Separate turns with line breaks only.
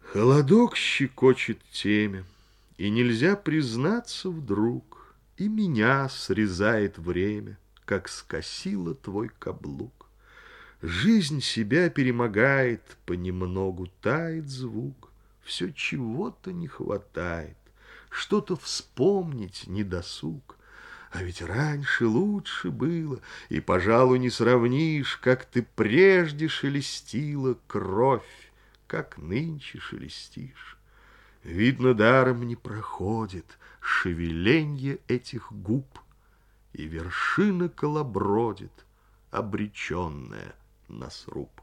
Холодок щекочет темя, и нельзя признаться вдруг, и меня срезает время, как скосило твой каблук. Жизнь себя перемогает, понемногу тает звук, все чего-то не хватает, что-то вспомнить недосуг. А ведь раньше лучше было, и, пожалуй, не сравнишь, как ты прежде шелестила кровь, как нынче шелестишь. Видно, даром не проходит шевеленье этих губ, и вершина колобродит, обреченная на сруб.